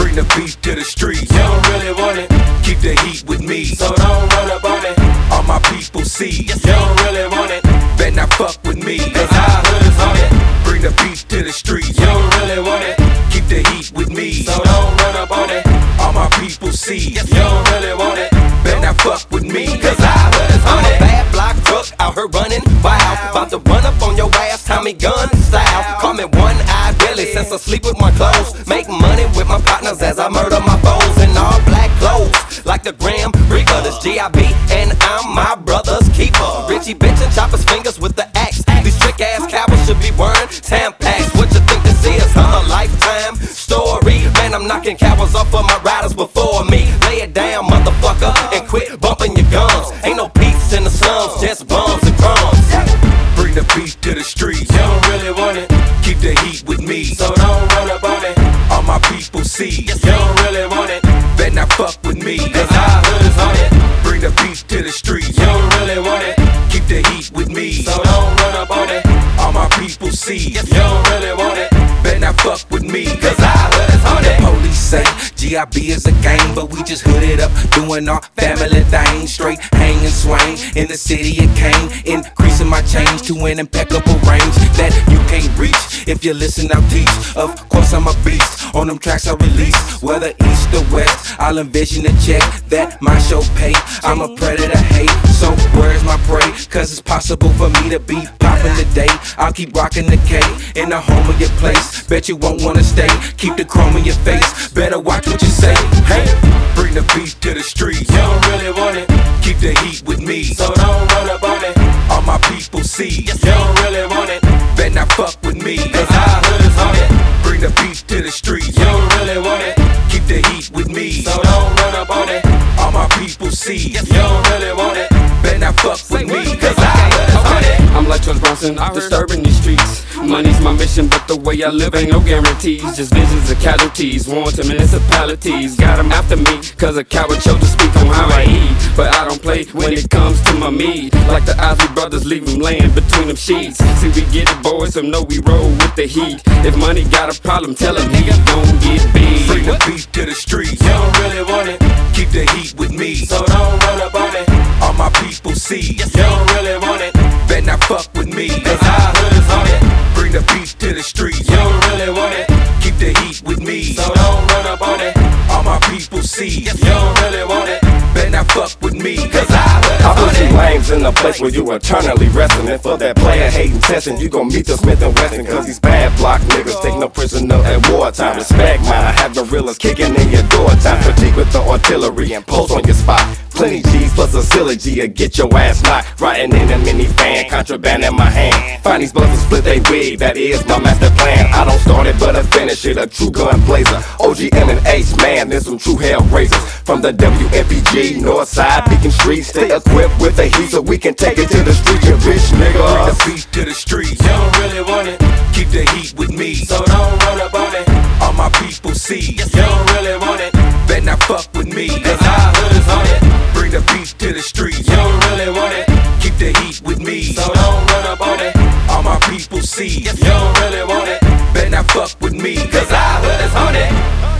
Bring the beef to the streets. You don't really want it. Keep the heat with me, so don't run up on it. All my people see. You don't really want it. Better not fuck with me, cause our hood is on it. Bring the beef to the streets. You don't really want it. Keep the heat with me, so don't run up on it. All my people see. You don't really want it. Better not fuck with me, cause our hood is on it. I'm a bad block truck out here running wild. About to run up on your ass, Tommy gun style. Call me one-eyed Billy since I sleep with my clothes. Make money with my partners as I murder my foes in all black clothes. Like the Grim Reaper, this G.I.B. and I'm my brother's keeper. Richie bitch and chop his fingers with the axe. These trick ass cowards should be wearing Tampax. What you think this is, huh? A lifetime story? Man, I'm knocking cowards off of my riders before me. Lay it down, motherfucker, and quit bumping your gums. Ain't no peace in the slums, just bums and crumbs. Bring the beef to the streets. You don't really want it. Keep the heat with me, so don't run up on it. All my people see. You don't really want it. Better not fuck with me, cause our hood is on it. Bring the beef to the streets. You don't really want it. Keep the heat with me, so don't run up on it. All my people see. You don't really want it. Better not fuck with me, cause our hood is on it. Police say G.I.B. is a gang, but we just hooded up, doing our family thing. Straight hang and swing in the city of Kane, increasing my change to an impeccable range that you can't reach if you listen. I'll teach. Of course I'm a beast. On them tracks I release, whether east or west, I'll envision a check that my show pay. I'm a predator, hate, so where's my prey? Cause it's possible for me to be popping today. I'll keep rocking the K in the home of your place. Bet you won't wanna stay. Keep the chrome in your face. Better watch what you say. Hey, bring the beef to the streets. You don't really want it. Keep the heat with me, so don't run up on it. All my people see. You don't really want it. Better not fuck with me, cause our hood is on it. Bring the beef to the streets. You don't really want it. Keep the heat with me, so don't run up on it. All my people see. You don't really want it. Better not fuck with me, cause our hood is on it. I'm like Charles Bronson, disturbing these streets. Money's my mission, but the way I live ain't no guarantees. Just visions of casualties, warrant to municipalities. Got them after me, cause a coward chose to speak on how I eat. But I don't play when it comes to my meat. Like the Isley brothers, leave them laying between them sheets. See, we get it, boys, so know we roll with the heat. If money got a problem, tell him he gon' get beat. Bring the beef to the streets. You don't really want it. Keep the heat with me, so don't run up on it. All my people see. You don't really want it. Better not fuck with me, cause our hood is on it. Bring the beef to the streets. You don't really want it. Keep the heat with me, so don't run up on it. All my people see. You don't really want it. Better not fuck with me, cause our hood is I on put you it. lames in a place where you eternally resting. And for that player hating testing, you gon' meet the Smith & Wesson. Cause these bad block niggas take no prisoner at wartime. Respect mine, I have gorillas kicking in your door time. Fatigue with the artillery and post on your spot. Plenty G's plus a syllogy to get your ass knocked. Riding in a minivan, contraband in my hand. Find these buzzers, split they wig, that is my master plan. I don't start it, but I finish it, a true gun blazer. OGM and H, man, there's some true hell raisers. From the WMPG, Northside, Beacon Street, stay equipped with the heat so we can take it to the street, you bitch nigga. Bring the beef to the streets. You don't really want it. Keep the heat with me, so don't run up on it. All my people see. You don't really want it. Better not fuck with me, cause our hood is on it. Bring the beef to the streets. You don't really want it. Keep the heat with me, so don't run up on it. All my people see. You don't really want it. Better not fuck with me, cause our hood is on it.